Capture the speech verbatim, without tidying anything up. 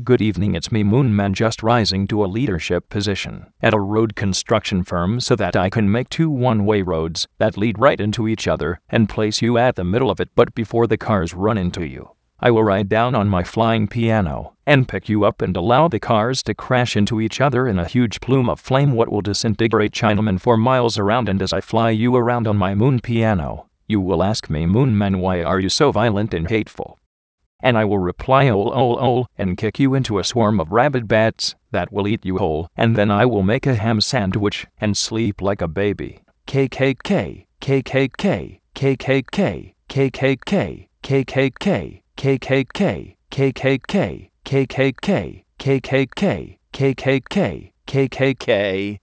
Good evening, it's me, Moonman, just rising to a leadership position at a road construction firm so that I can make two one-way roads that lead right into each other and place you at the middle of it. But before the cars run into you, I will ride down on my flying piano and pick you up and allow the cars to crash into each other in a huge plume of flame what will disintegrate Chinaman for miles around. And as I fly you around on my moon piano, you will ask me, Moonman, why are you so violent and hateful? And I will reply, ol ol ol, and kick you into a swarm of rabid bats that will eat you whole. And then I will make a ham sandwich and sleep like a baby. K K K, K K K, K K K, K K K, K K K, K K K, K K K, K K K, K K K, K K K, K K K.